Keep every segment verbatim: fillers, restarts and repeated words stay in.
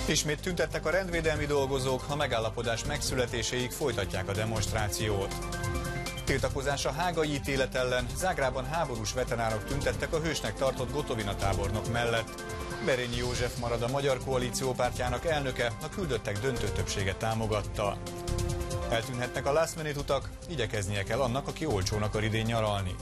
Ismét tüntettek a rendvédelmi dolgozók, a megállapodás megszületéséig folytatják a demonstrációt. Tiltakozás a hágai ítélet ellen, Zágrában háborús veteránok tüntettek a hősnek tartott Gotovina tábornok mellett. Berényi József marad a Magyar Koalíció pártjának elnöke, a küldöttek döntő többsége támogatta. Eltűnhetnek a last minute utak, igyekeznie kell annak, aki olcsón akar idén nyaralni.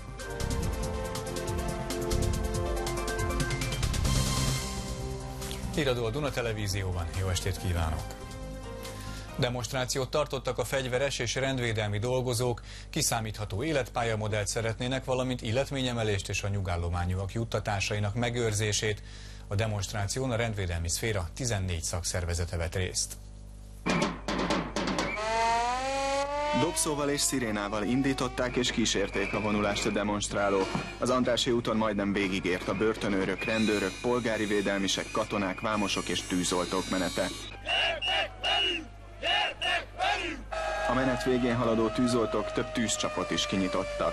Híradó a Duna Televízióban, jó estét kívánok! Demonstrációt tartottak a fegyveres és rendvédelmi dolgozók, kiszámítható életpályamodellt szeretnének, valamint illetményemelést és a nyugállományúak juttatásainak megőrzését. A demonstráción a rendvédelmi szféra tizennégy szakszervezete vett részt. Dobszóval és szirénával indították és kísérték a vonulást a demonstrálók. Az Andrássy úton majdnem végigért a börtönőrök, rendőrök, polgári védelmisek, katonák, vámosok és tűzoltók menete. A menet végén haladó tűzoltók több tűzcsapot is kinyitottak.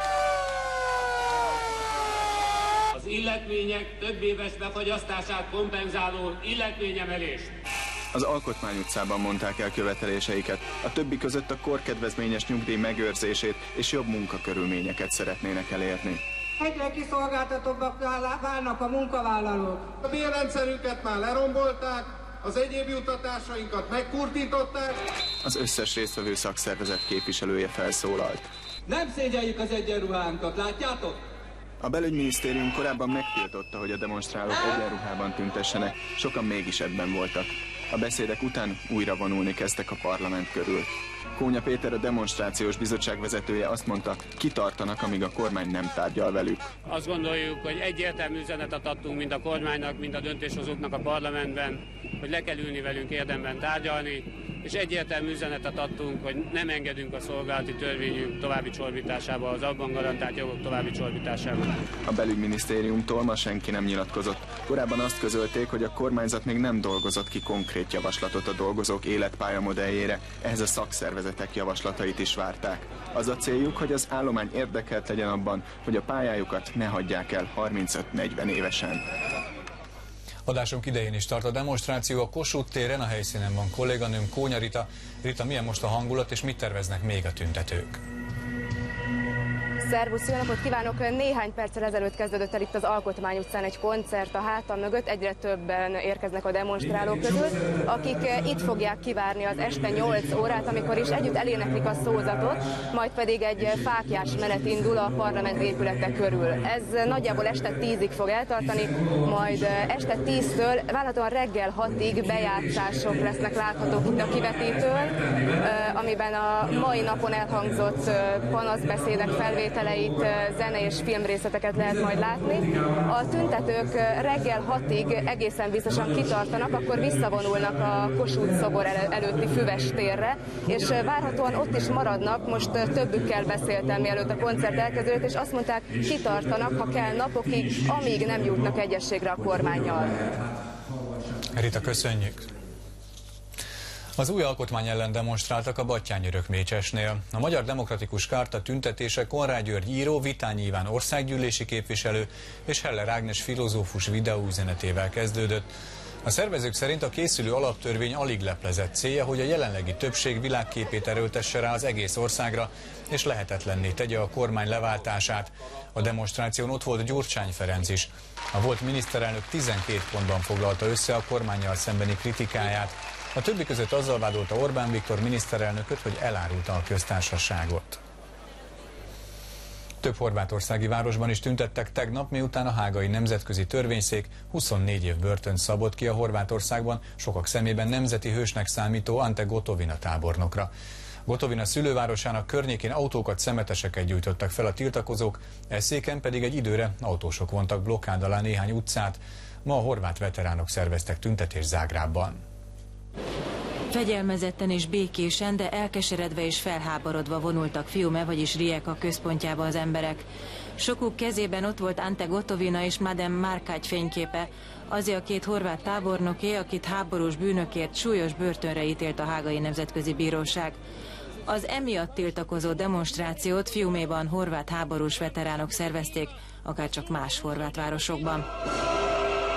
Az illetmények több éves befagyasztását kompenzáló illetvényemelés. Az Alkotmány utcában mondták el követeléseiket, a többi között a korkedvezményes nyugdíj megőrzését és jobb munkakörülményeket szeretnének elérni. Egyre kiszolgáltatóbbak válnak a munkavállalók. A bérrendszerünket már lerombolták, az egyéb juttatásainkat megkurtították. Az összes résztvevő szakszervezet képviselője felszólalt. Nem szégyeljük az egyenruhánkat, látjátok? A belügyminisztérium korábban megtiltotta, hogy a demonstrálók egyenruhában tüntessenek, sokan mégis ebben voltak. A beszédek után újra vonulni kezdtek a parlament körül. Kónya Péter, a demonstrációs bizottság vezetője azt mondta, kitartanak, amíg a kormány nem tárgyal velük. Azt gondoljuk, hogy egyértelmű üzenetet adtunk mind a kormánynak, mind a döntéshozóknak a parlamentben, hogy le kell ülni velünk érdemben tárgyalni, és egyértelmű üzenetet adtunk, hogy nem engedünk a szolgálati törvényünk további csorbításába, az abban garantált jogok további csorbításába. A belügyminisztériumtól ma senki nem nyilatkozott. Korábban azt közölték, hogy a kormányzat még nem dolgozott ki konkrét javaslatot a dolgozók életpályamodelljére, ehhez a szakszervezetek javaslatait is várták. Az a céljuk, hogy az állomány érdekelt legyen abban, hogy a pályájukat ne hagyják el harmincöt-negyven évesen. Adásunk idején is tart a demonstráció a Kossuth téren, a helyszínen van kolléganőm, Kónya Rita. Rita, milyen most a hangulat, és mit terveznek még a tüntetők? Szervusz, jó napot kívánok! Néhány perccel ezelőtt kezdődött el itt az Alkotmány utcán egy koncert a hátam mögött. Egyre többen érkeznek a demonstrálók közül, akik itt fogják kivárni az este nyolc órát, amikor is együtt eléneklik a szózatot, majd pedig egy fáklyás menet indul a parlament épülete körül. Ez nagyjából este tízig fog eltartani, majd este tíztől várhatóan reggel hatig bejátszások lesznek láthatók itt a kivetítőn, amiben a mai napon elhangzott panaszbeszédek felvételeit, zene és filmrészleteket lehet majd látni. A tüntetők reggel hatig egészen biztosan kitartanak, akkor visszavonulnak a Kossuth szobor előtti Füves térre, és várhatóan ott is maradnak. Most többükkel beszéltem, mielőtt a koncert elkezdődött, és azt mondták, kitartanak, ha kell napokig, amíg nem jutnak egyességre a kormánnyal. Rita, köszönjük! Az új alkotmány ellen demonstráltak a Batthyány-Örökmécsesnél. A Magyar Demokratikus Kárta tüntetése Konrád György író, Vitányi Iván országgyűlési képviselő és Heller Ágnes filozófus videóüzenetével kezdődött. A szervezők szerint a készülő alaptörvény alig leplezett célja, hogy a jelenlegi többség világképét erőltesse rá az egész országra, és lehetetlenné tegye a kormány leváltását. A demonstráción ott volt Gyurcsány Ferenc is. A volt miniszterelnök tizenkét pontban foglalta össze a kormánnyal szembeni kritikáját. A többi között azzal vádolta Orbán Viktor miniszterelnököt, hogy elárulta a köztársaságot. Több horvátországi városban is tüntettek tegnap, miután a hágai nemzetközi törvényszék huszonnégy év börtönt szabott ki a Horvátországban sokak szemében nemzeti hősnek számító Ante Gotovina tábornokra. Gotovina szülővárosának környékén autókat, szemeteseket gyújtottak fel a tiltakozók, Eszéken pedig egy időre autósok vontak blokkád alá néhány utcát. Ma a horvát veteránok szerveztek tüntetést Zágrábban. Fegyelmezetten és békésen, de elkeseredve és felháborodva vonultak Fiume, vagyis Rijeka központjába az emberek. Sokuk kezében ott volt Ante Gotovina és Mladen Markács fényképe, azért a két horvát tábornoké, akit háborús bűnökért súlyos börtönre ítélt a Hágai Nemzetközi Bíróság. Az emiatt tiltakozó demonstrációt Fiuméban horvát háborús veteránok szervezték, akárcsak más horvát városokban.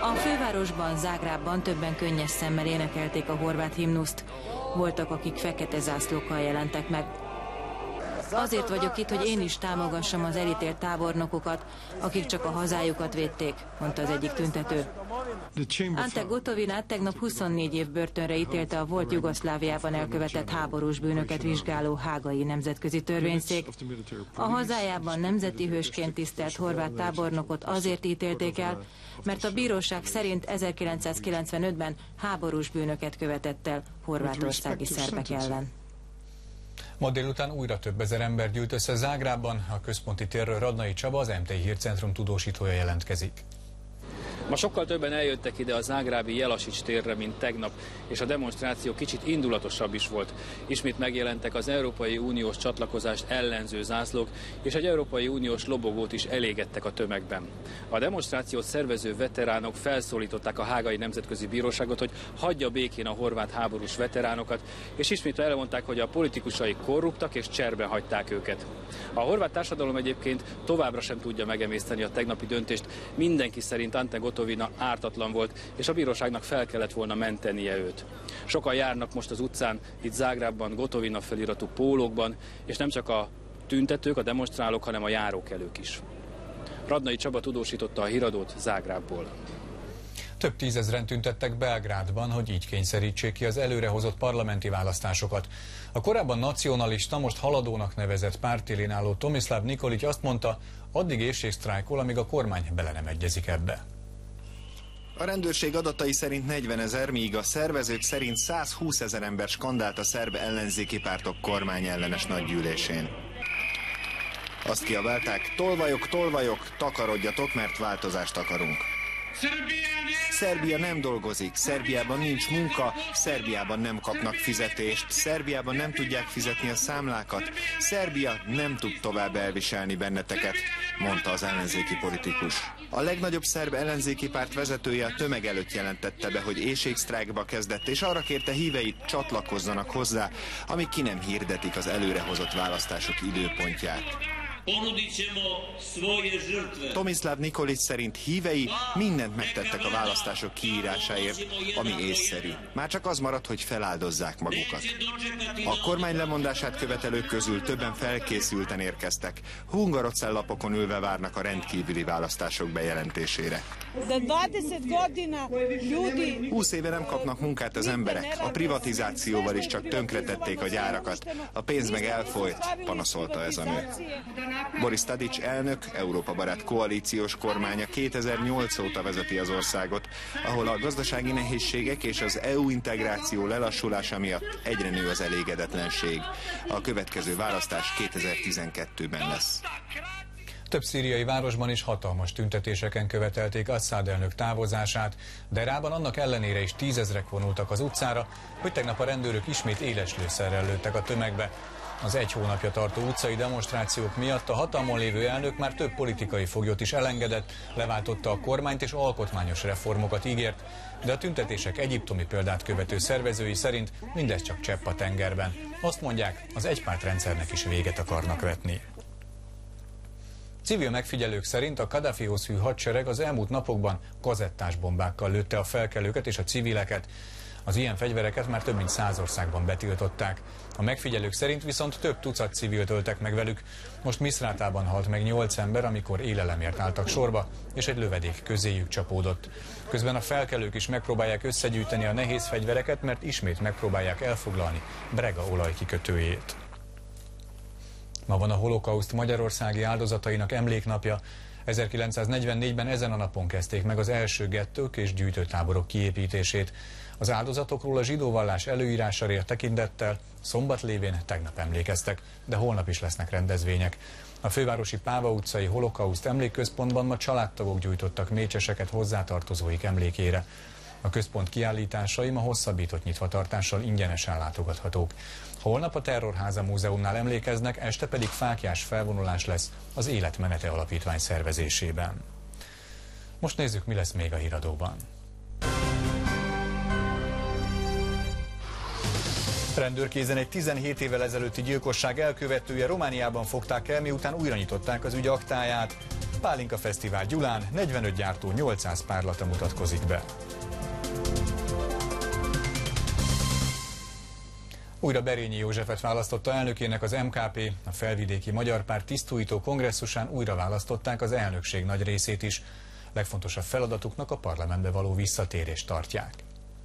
A fővárosban, Zágrábban többen könnyes szemmel énekelték a horvát himnuszt. Voltak, akik fekete zászlókkal jelentek meg. Azért vagyok itt, hogy én is támogassam az elítélt tábornokokat, akik csak a hazájukat védték, mondta az egyik tüntető. Ante Gotovinát tegnap huszonnégy év börtönre ítélte a volt Jugoszláviában elkövetett háborús bűnöket vizsgáló hágai nemzetközi törvényszék. A hazájában nemzeti hősként tisztelt horvát tábornokot azért ítélték el, mert a bíróság szerint ezerkilencszázkilencvenötben háborús bűnöket követett el horvátországi szerbek ellen. Ma délután újra több ezer ember gyűlt össze Zágrábban, a központi térről Radnai Csaba, az em té i Hírcentrum tudósítója jelentkezik. Ma sokkal többen eljöttek ide a zágrábi Jelasics térre, mint tegnap, és a demonstráció kicsit indulatosabb is volt. Ismét megjelentek az Európai Uniós csatlakozást ellenző zászlók, és egy Európai Uniós lobogót is elégettek a tömegben. A demonstrációt szervező veteránok felszólították a Hágai Nemzetközi Bíróságot, hogy hagyja békén a horvát háborús veteránokat, és ismét elmondták, hogy a politikusai korruptak és cserben hagyták őket. A horvát társadalom egyébként továbbra sem tudja megemészteni a tegnapi döntést. Mindenki szerint Ante Gotovina ártatlan volt, és a bíróságnak fel kellett volna mentenie őt. Sokan járnak most az utcán, itt Zágrábban Gotovina feliratú pólókban, és nem csak a tüntetők, a demonstrálók, hanem a járókelők is. Radnai Csaba tudósította a híradót Zágrábból. Több tízezren tüntettek Belgrádban, hogy így kényszerítsék ki az előrehozott parlamenti választásokat. A korábban nacionalista, most haladónak nevezett pártélén álló Tomislav Nikolic azt mondta, addig éhségsztrájkol, amíg a kormány bele nem egyezik ebbe. A rendőrség adatai szerint negyvenezer, míg a szervezők szerint százhúszezer ember skandált a szerb ellenzéki pártok kormányellenes nagygyűlésén. Azt kiabálták, tolvajok, tolvajok, takarodjatok, mert változást akarunk. Szerbia nem dolgozik, Szerbiában nincs munka, Szerbiában nem kapnak fizetést, Szerbiában nem tudják fizetni a számlákat, Szerbia nem tud tovább elviselni benneteket, mondta az ellenzéki politikus. A legnagyobb szerb ellenzéki párt vezetője a tömeg előtt jelentette be, hogy éhségsztrájkba kezdett, és arra kérte híveit, csatlakozzanak hozzá, amíg ki nem hirdetik az előrehozott választások időpontját. Tomislav Nikolic szerint hívei mindent megtettek a választások kiírásáért, ami észszerű. Már csak az maradt, hogy feláldozzák magukat. A kormány lemondását követelők közül többen felkészülten érkeztek. Hungarocell-lapokon ülve várnak a rendkívüli választások bejelentésére. Húsz éve nem kapnak munkát az emberek, a privatizációval is csak tönkretették a gyárakat, a pénz meg elfolyt, panaszolta ez a nő. Boris Tadic elnök, Európa barát koalíciós kormánya kétezer-nyolc óta vezeti az országot, ahol a gazdasági nehézségek és az é u integráció lelassulása miatt egyre nő az elégedetlenség. A következő választás kétezer-tizenkettőben lesz. Több szíriai városban is hatalmas tüntetéseken követelték Assad elnök távozását, de Rában annak ellenére is tízezrek vonultak az utcára, hogy tegnap a rendőrök ismét éles lőszerrel lőttek a tömegbe. Az egy hónapja tartó utcai demonstrációk miatt a hatalmon lévő elnök már több politikai foglyot is elengedett, leváltotta a kormányt és alkotmányos reformokat ígért, de a tüntetések egyiptomi példát követő szervezői szerint mindez csak csepp a tengerben. Azt mondják, az egypártrendszernek is véget akarnak vetni. Civil megfigyelők szerint a Kadhafihoz hű hadsereg az elmúlt napokban kazettás bombákkal lőtte a felkelőket és a civileket. Az ilyen fegyvereket már több mint száz országban betiltották. A megfigyelők szerint viszont több tucat civilt öltek meg velük. Most Miszrátában halt meg nyolc ember, amikor élelemért álltak sorba, és egy lövedék közéjük csapódott. Közben a felkelők is megpróbálják összegyűjteni a nehéz fegyvereket, mert ismét megpróbálják elfoglalni Brega olajkikötőjét. Ma van a holokauszt magyarországi áldozatainak emléknapja. ezerkilencszáznegyvennégyben ezen a napon kezdték meg az első gettők és gyűjtőtáborok kiépítését. Az áldozatokról a zsidó vallás előírására tekintettel szombat lévén tegnap emlékeztek, de holnap is lesznek rendezvények. A fővárosi Páva utcai holokauszt emlékközpontban ma családtagok gyújtottak mécseseket hozzátartozóik emlékére. A központ kiállításai ma hosszabbított nyitvatartással ingyenesen látogathatók. Holnap a Terrorháza Múzeumnál emlékeznek, este pedig fáklyás felvonulás lesz az Életmenete Alapítvány szervezésében. Most nézzük, mi lesz még a híradóban. Rendőrkézen egy tizenhét évvel ezelőtti gyilkosság elkövetője Romániában fogták el, miután újra nyitották az ügy aktáját. Pálinka Fesztivál Gyulán negyvenöt gyártó nyolcszáz párlata mutatkozik be. Újra Berényi Józsefet választotta elnökének az em ká pé, a Felvidéki Magyar Párt tisztújtó kongresszusán újra választották az elnökség nagy részét is. Legfontosabb feladatuknak a parlamentbe való visszatérést tartják.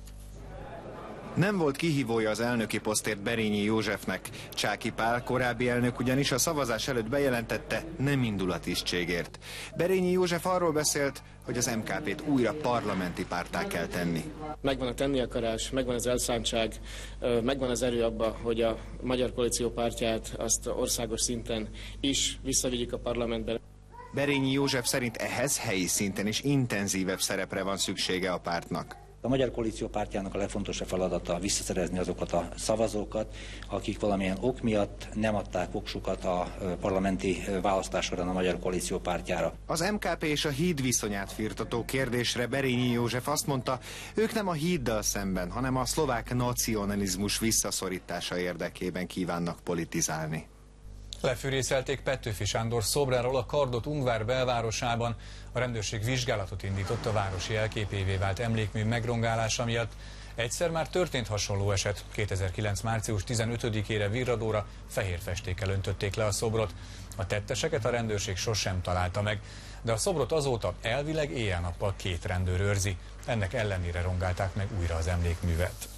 Nem volt kihívója az elnöki posztért Berényi Józsefnek. Csáky Pál, korábbi elnök ugyanis a szavazás előtt bejelentette, nem indul a tisztségért. Berényi József arról beszélt, hogy az em ká pét újra parlamenti párttá kell tenni. Megvan a tenni akarás, megvan az elszántság, megvan az erő abba, hogy a Magyar Koalíció pártját azt országos szinten is visszavigyük a parlamentbe. Berényi József szerint ehhez helyi szinten is intenzívebb szerepre van szüksége a pártnak. A Magyar Koalíció pártjának a legfontosabb feladata visszaszerezni azokat a szavazókat, akik valamilyen ok miatt nem adták voksukat a parlamenti választás során a Magyar Koalíció pártjára. Az em ká pé és a híd viszonyát firtató kérdésre Berényi József azt mondta, ők nem a híddal szemben, hanem a szlovák nacionalizmus visszaszorítása érdekében kívánnak politizálni. Lefűrészelték Petőfi Sándor szobráról a Kardot-Ungvár belvárosában. A rendőrség vizsgálatot indított a városi jelképévé vált emlékmű megrongálása miatt. Egyszer már történt hasonló eset. kétezer-kilenc március tizenötödikére virradóra fehér festékkel öntötték le a szobrot. A tetteseket a rendőrség sosem találta meg, de a szobrot azóta elvileg éjjel-nappal két rendőr őrzi. Ennek ellenére rongálták meg újra az emlékművet.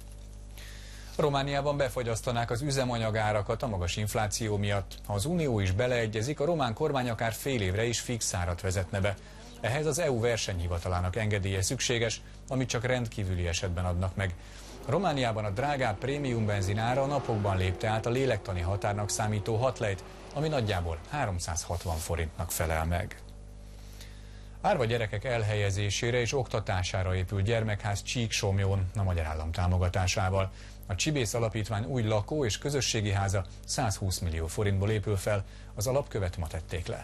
Romániában befagyasztanák az üzemanyagárakat a magas infláció miatt. Ha az Unió is beleegyezik, a román kormány akár fél évre is fix árat vezetne be. Ehhez az é u versenyhivatalának engedélye szükséges, amit csak rendkívüli esetben adnak meg. Romániában a drágább prémium benzin ára a napokban lépte át a lélektani határnak számító hat lejt, ami nagyjából háromszázhatvan forintnak felel meg. Árva gyerekek elhelyezésére és oktatására épült gyermekház Csíksomlyón a Magyar Állam támogatásával. A Csibész Alapítvány új lakó- és közösségi háza százhúsz millió forintból épül fel, az alapkövet ma tették le.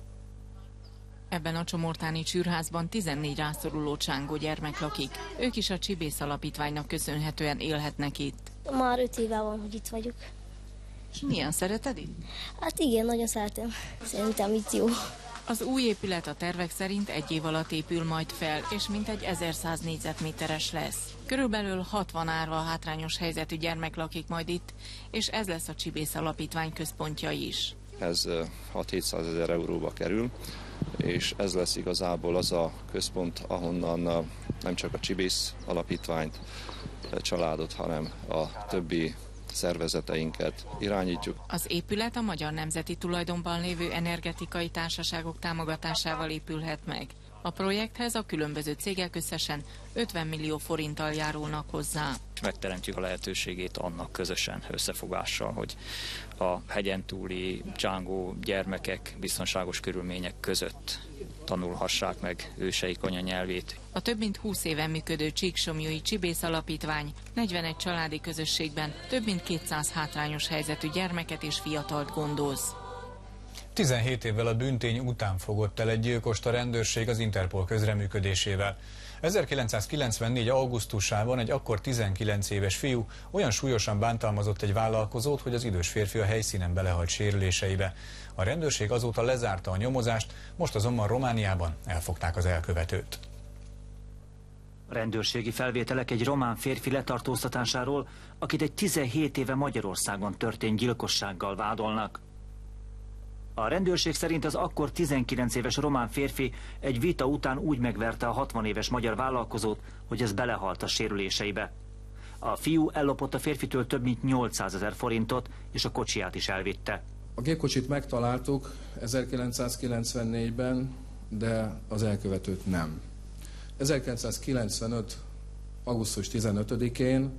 Ebben a csomortáni csűrházban tizennégy rászoruló csángó gyermek lakik. Ők is a Csibész Alapítványnak köszönhetően élhetnek itt. Már öt éve van, hogy itt vagyok. És milyen, szereted itt? Hát igen, nagyon szeretem. Szerintem itt jó. Az új épület a tervek szerint egy év alatt épül majd fel, és mintegy ezerszáz négyzetméteres lesz. Körülbelül hatvan árva hátrányos helyzetű gyermek lakik majd itt, és ez lesz a Csibész Alapítvány központja is. Ez hat-hétszázezer euróba kerül, és ez lesz igazából az a központ, ahonnan nem csak a Csibész Alapítványt, családot, hanem a többi szervezeteinket irányítjuk. Az épület a magyar nemzeti tulajdonban lévő energetikai társaságok támogatásával épülhet meg. A projekthez a különböző cégek összesen ötven millió forinttal járulnak hozzá. Megteremtjük a lehetőségét annak közösen, összefogással, hogy a hegyen túli csángó gyermekek biztonságos körülmények között tanulhassák meg őseik anyanyelvét. A több mint húsz éven működő Csíksomlyói Csibész Alapítvány negyvenegy családi közösségben több mint kétszáz hátrányos helyzetű gyermeket és fiatalt gondoz. tizenhét évvel a bűntény után fogott el egy gyilkost a rendőrség az Interpol közreműködésével. ezerkilencszázkilencvennégy. augusztusában egy akkor tizenkilenc éves fiú olyan súlyosan bántalmazott egy vállalkozót, hogy az idős férfi a helyszínen belehalt sérüléseibe. A rendőrség azóta lezárta a nyomozást, most azonban Romániában elfogták az elkövetőt. A rendőrségi felvételek egy román férfi letartóztatásáról, akit egy tizenhét éve Magyarországon történt gyilkossággal vádolnak. A rendőrség szerint az akkor tizenkilenc éves román férfi egy vita után úgy megverte a hatvan éves magyar vállalkozót, hogy ez belehalt a sérüléseibe. A fiú ellopott a férfitől több mint nyolcszázezer forintot, és a kocsiját is elvitte. A gépkocsit megtaláltuk ezerkilencszázkilencvennégyben, de az elkövetőt nem. ezerkilencszázkilencvenöt. augusztus tizenötödikén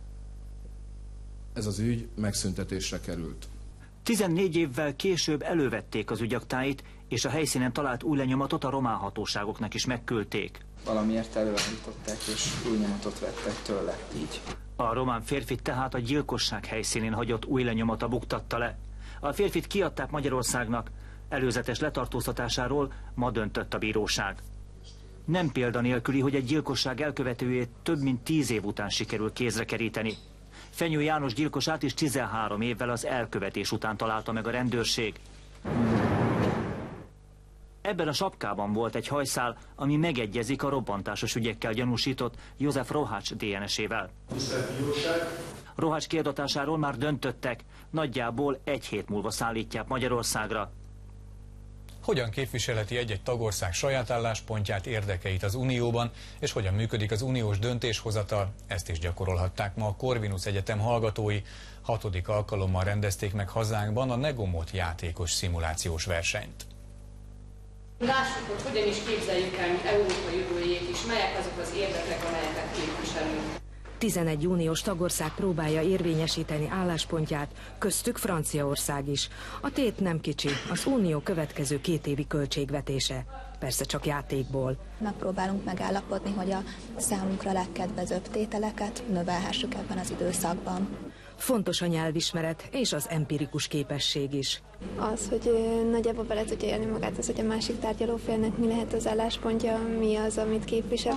ez az ügy megszüntetésre került. tizennégy évvel később elővették az ügyaktáit, és a helyszínen talált új lenyomatot a román hatóságoknak is megküldték. Valamiért előállították és új nyomatot vettek tőle, így. A román férfit tehát a gyilkosság helyszínén hagyott új lenyomata buktatta le. A férfit kiadták Magyarországnak, előzetes letartóztatásáról ma döntött a bíróság. Nem példanélküli, hogy egy gyilkosság elkövetőjét több mint tíz év után sikerül kézre keríteni. Fenyő János gyilkosát is tizenhárom évvel az elkövetés után találta meg a rendőrség. Ebben a sapkában volt egy hajszál, ami megegyezik a robbantásos ügyekkel gyanúsított József Rohács dé en es-ével. Rohács kiadatásáról már döntöttek, nagyjából egy hét múlva szállítják Magyarországra. Hogyan képviselheti egy-egy tagország saját álláspontját, érdekeit az Unióban, és hogyan működik az uniós döntéshozatal, ezt is gyakorolhatták ma a Corvinus Egyetem hallgatói. Hatodik alkalommal rendezték meg hazánkban a Negomot játékos szimulációs versenyt. Lássuk, hogy hogyan is képzeljük el, mint Európa jövőjét is, melyek azok az érdekek, amelyeket képviselünk. tizenegy uniós tagország próbálja érvényesíteni álláspontját, köztük Franciaország is. A tét nem kicsi, az unió következő két évi költségvetése. Persze csak játékból. Megpróbálunk megállapodni, hogy a számunkra legkedvezőbb tételeket növelhessük ebben az időszakban. Fontos a nyelvismeret és az empirikus képesség is. Az, hogy nagyjából bele tudja élni magát, az, hogy a másik tárgyalófélnek mi lehet az álláspontja, mi az, amit képvisel.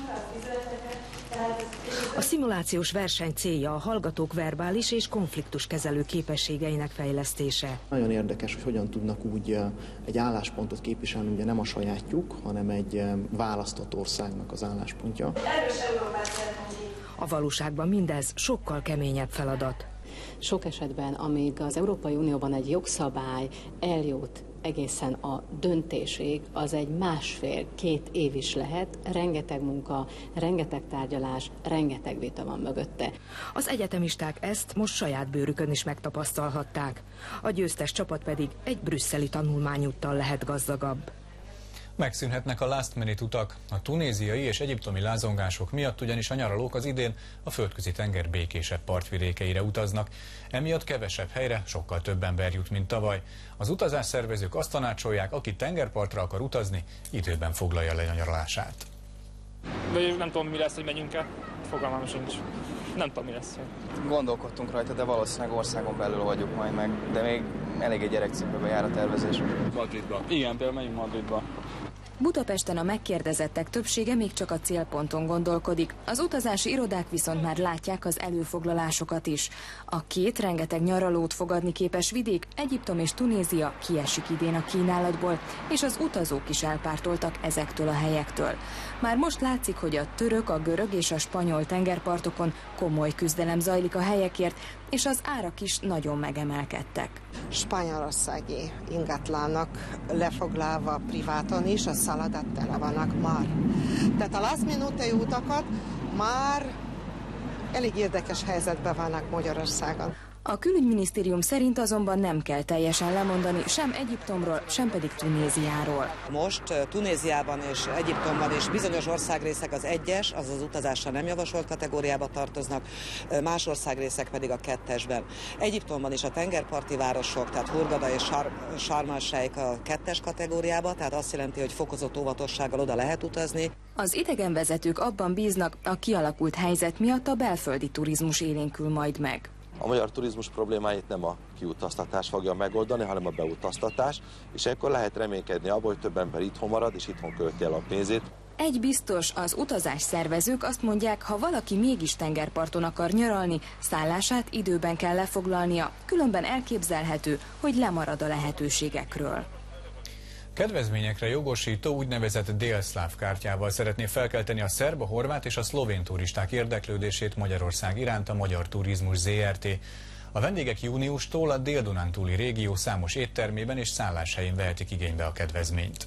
A szimulációs verseny célja a hallgatók verbális és konfliktuskezelő képességeinek fejlesztése. Nagyon érdekes, hogy hogyan tudnak úgy egy álláspontot képviselni, ugye nem a sajátjuk, hanem egy választott országnak az álláspontja. A valóságban mindez sokkal keményebb feladat. Sok esetben, amíg az Európai Unióban egy jogszabály eljut egészen a döntésig, az egy másfél-két év is lehet, rengeteg munka, rengeteg tárgyalás, rengeteg vita van mögötte. Az egyetemisták ezt most saját bőrükön is megtapasztalhatták. A győztes csapat pedig egy brüsszeli tanulmányúttal lehet gazdagabb. Megszűnhetnek a last minute utak. A tunéziai és egyiptomi lázongások miatt ugyanis a nyaralók az idén a földközi tenger békésebb partvidékeire utaznak. Emiatt kevesebb helyre sokkal több ember jut, mint tavaly. Az utazásszervezők azt tanácsolják, aki tengerpartra akar utazni, időben foglalja le a nyaralását. Nem tudom, mi lesz, hogy menjünk-e. Fogalmam sincs. Nem tudom, mi lesz. Gondolkodtunk rajta, de valószínűleg országon belül vagyunk majd meg, de még elég egy gyerekcipőben jár a tervezés. Madridba. Igen, például megyünk Madridba. Budapesten a megkérdezettek többsége még csak a célponton gondolkodik. Az utazási irodák viszont már látják az előfoglalásokat is. A két rengeteg nyaralót fogadni képes vidék, Egyiptom és Tunézia kiesik idén a kínálatból, és az utazók is elpártoltak ezektől a helyektől. Már most látszik, hogy a török, a görög és a spanyol tengerpartokon komoly küzdelem zajlik a helyekért, és az árak is nagyon megemelkedtek. Spanyolországi ingatlanok lefoglalva priváton is, a szaladat tele vannak már. Tehát a last minute utakat már elég érdekes helyzetben vannak Magyarországon. A külügyminisztérium szerint azonban nem kell teljesen lemondani sem Egyiptomról, sem pedig Tunéziáról. Most Tunéziában és Egyiptomban és bizonyos országrészek az egyes, azaz utazásra nem javasolt kategóriába tartoznak, más országrészek pedig a kettesben. Egyiptomban is a tengerparti városok, tehát Hurgada és Sharm el-Sheikh a kettes kategóriába, tehát azt jelenti, hogy fokozott óvatossággal oda lehet utazni. Az idegenvezetők abban bíznak, a kialakult helyzet miatt a belföldi turizmus élénkül majd meg. A magyar turizmus problémáit nem a kiutaztatás fogja megoldani, hanem a beutaztatás, és ekkor lehet reménykedni abból, hogy több ember itthon marad, és itthon költi el a pénzét. Egy biztos, az utazás szervezők azt mondják, ha valaki mégis tengerparton akar nyaralni, szállását időben kell lefoglalnia, különben elképzelhető, hogy lemarad a lehetőségekről. Kedvezményekre jogosító úgynevezett délszláv kártyával szeretné felkelteni a szerb, a horvát és a szlovén turisták érdeklődését Magyarország iránt a Magyar Turizmus zé er té. A vendégek júniustól a Dél-Dunántúli régió számos éttermében és szálláshelyén vehetik igénybe a kedvezményt.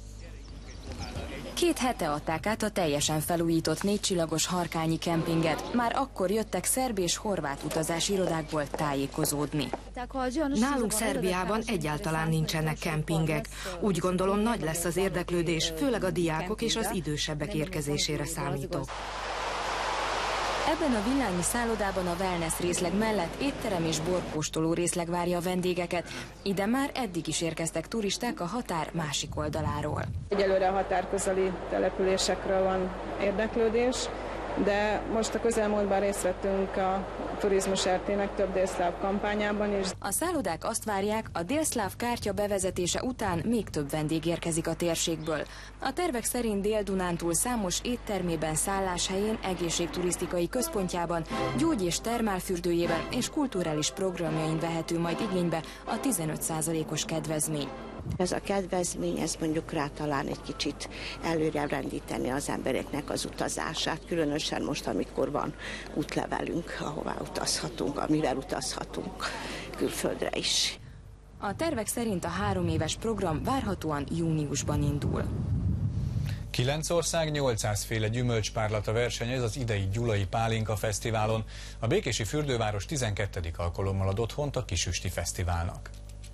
Két hete adták át a teljesen felújított négycsillagos harkányi kempinget. Már akkor jöttek szerb és horvát utazási irodákból tájékozódni. Nálunk Szerbiában egyáltalán nincsenek kempingek. Úgy gondolom, nagy lesz az érdeklődés, főleg a diákok és az idősebbek érkezésére számítok. Ebben a villányi szállodában a wellness részleg mellett étterem és borkóstoló részleg várja a vendégeket. Ide már eddig is érkeztek turisták a határ másik oldaláról. Egyelőre a határközeli településekről van érdeklődés, de most a közelmúltban részt vettünk a Turizmus er té-nek több délszláv kampányában is. A szállodák azt várják, a délszláv kártya bevezetése után még több vendég érkezik a térségből. A tervek szerint Dél-Dunántúl számos éttermében, szálláshelyén, egészségturisztikai központjában, gyógy- és termálfürdőjében és kulturális programjain vehető majd igénybe a tizenöt százalékos kedvezmény. Ez a kedvezmény, ez mondjuk rá talán egy kicsit előre rendíteni az embereknek az utazását, különösen most, amikor van útlevelünk, ahová utazhatunk, amivel utazhatunk külföldre is. A tervek szerint a három éves program várhatóan júniusban indul. Kilenc ország nyolcszáz féle gyümölcspárlata versenyez az idei Gyulai Pálinka Fesztiválon. A békési fürdőváros tizenkettedik alkalommal ad otthont a Kisüsti Fesztiválnak.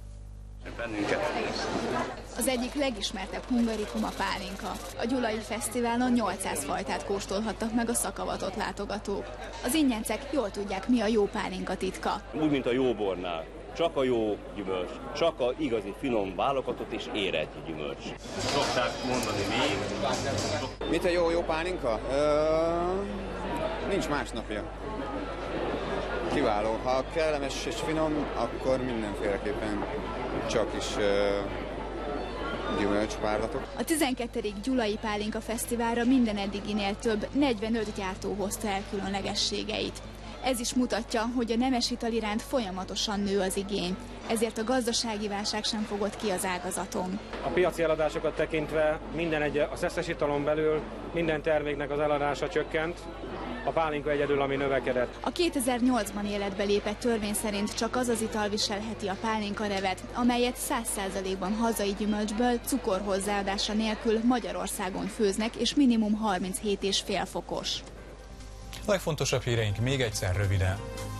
Az egyik legismertebb hungarikum a pálinka. A Gyulai Fesztiválon nyolcszáz fajtát kóstolhattak meg a szakavatott látogatók. Az ingyencek jól tudják, mi a jó pálinka titka. Úgy, mint a jó bornál. Csak a jó gyümölcs, csak a igazi finom válogatott és érett gyümölcs. Szokták mondani még. Mit a jó, jó pálinka? Ö, nincs másnapja. Kiváló. Ha kellemes és finom, akkor mindenféleképpen csak is ö, gyümölcspárlatok. A tizenkettedik Gyulai Pálinka Fesztiválra minden eddiginél több negyvenöt gyártó hozta el különlegességeit. Ez is mutatja, hogy a nemes ital iránt folyamatosan nő az igény, ezért a gazdasági válság sem fogott ki az ágazaton. A piaci eladásokat tekintve minden egy, a szeszes italon belül minden terméknek az eladása csökkent, a pálinka egyedül, ami növekedett. A kétezer-nyolcban életbe lépett törvény szerint csak az az ital viselheti a pálinka nevet, amelyet száz százalékban hazai gyümölcsből cukor hozzáadása nélkül Magyarországon főznek, és minimum harminchét és fél fokos. A legfontosabb híreink még egyszer röviden.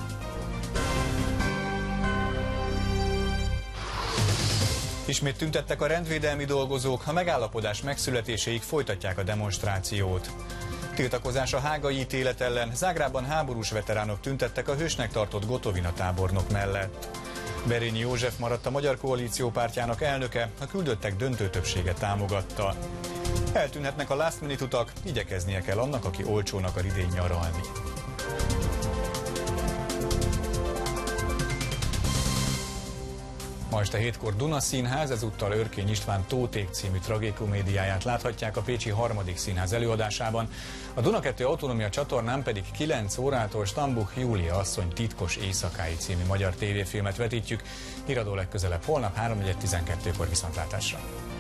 Ismét tüntettek a rendvédelmi dolgozók, a megállapodás megszületéséig folytatják a demonstrációt. Tiltakozás a hágai ítélet ellen, Zágrában háborús veteránok tüntettek a hősnek tartott Gotovina tábornok mellett. Berényi József maradt a Magyar Koalíció pártjának elnöke, a küldöttek döntő többsége támogatta. Eltűnhetnek a last minute utak, igyekeznie kell annak, aki olcsón akar idén nyaralni. Ma este hétkor Duna Színház, ezúttal Örkény István Tóték című tragikomédiáját láthatják a pécsi harmadik színház előadásában. A Duna kettő Autonómia csatornán pedig kilenc órától Stambuk Júlia asszony titkos éjszakái című magyar tévéfilmet vetítjük. Híradó legközelebb holnap három tizenkettőkor, viszontlátásra.